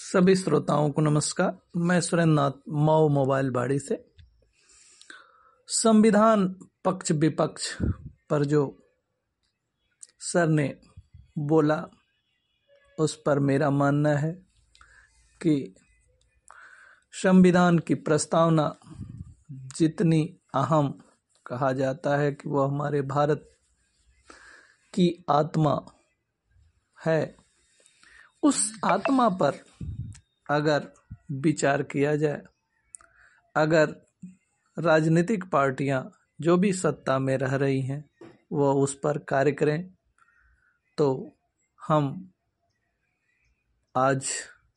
सभी श्रोताओं को नमस्कार। मैं सुरेंद्र नाथ मऊ मोबाइल बाड़ी से। संविधान पक्ष विपक्ष पर जो सर ने बोला उस पर मेरा मानना है कि संविधान की प्रस्तावना जितनी अहम कहा जाता है कि वह हमारे भारत की आत्मा है, उस आत्मा पर अगर विचार किया जाए, अगर राजनीतिक पार्टियां जो भी सत्ता में रह रही हैं वह उस पर कार्य करें, तो हम आज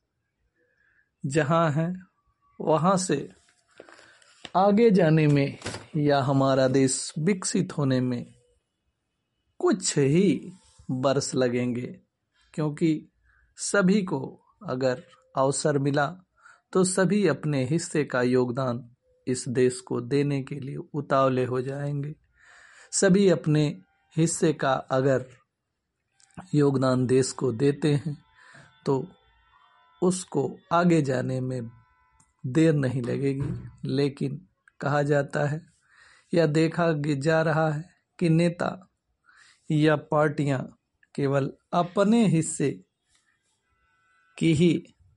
जहां हैं वहां से आगे जाने में या हमारा देश विकसित होने में कुछ ही वर्ष लगेंगे, क्योंकि सभी को अगर अवसर मिला तो सभी अपने हिस्से का योगदान इस देश को देने के लिए उतावले हो जाएंगे। सभी अपने हिस्से का अगर योगदान देश को देते हैं तो उसको आगे जाने में देर नहीं लगेगी। लेकिन कहा जाता है या देखा जा रहा है कि नेता या पार्टियां केवल अपने हिस्से की ही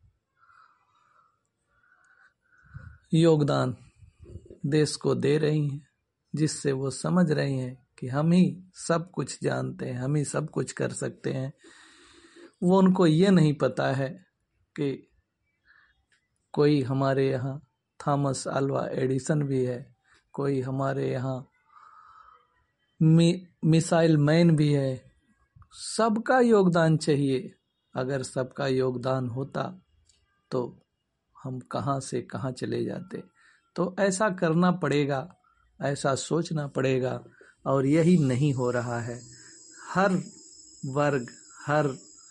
योगदान देश को दे रही हैं, जिससे वो समझ रही हैं कि हम ही सब कुछ जानते हैं, हम ही सब कुछ कर सकते हैं। वो उनको ये नहीं पता है कि कोई हमारे यहाँ थॉमस अल्वा एडिसन भी है, कोई हमारे यहाँ मिसाइल मैन भी है। सबका योगदान चाहिए। अगर सबका योगदान होता तो हम कहाँ से कहाँ चले जाते। तो ऐसा करना पड़ेगा, ऐसा सोचना पड़ेगा, और यही नहीं हो रहा है। हर वर्ग, हर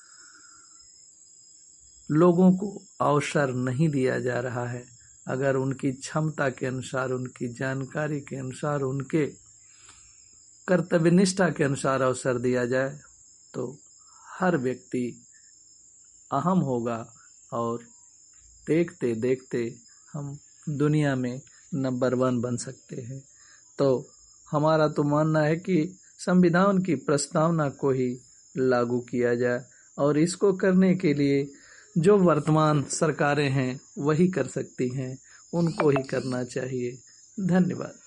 लोगों को अवसर नहीं दिया जा रहा है। अगर उनकी क्षमता के अनुसार, उनकी जानकारी के अनुसार, उनके कर्तव्यनिष्ठा के अनुसार अवसर दिया जाए तो हर व्यक्ति अहम होगा और देखते देखते हम दुनिया में नंबर 1 बन सकते हैं। तो हमारा तो मानना है कि संविधान की प्रस्तावना को ही लागू किया जाए, और इसको करने के लिए जो वर्तमान सरकारें हैं वही कर सकती हैं, उनको ही करना चाहिए। धन्यवाद।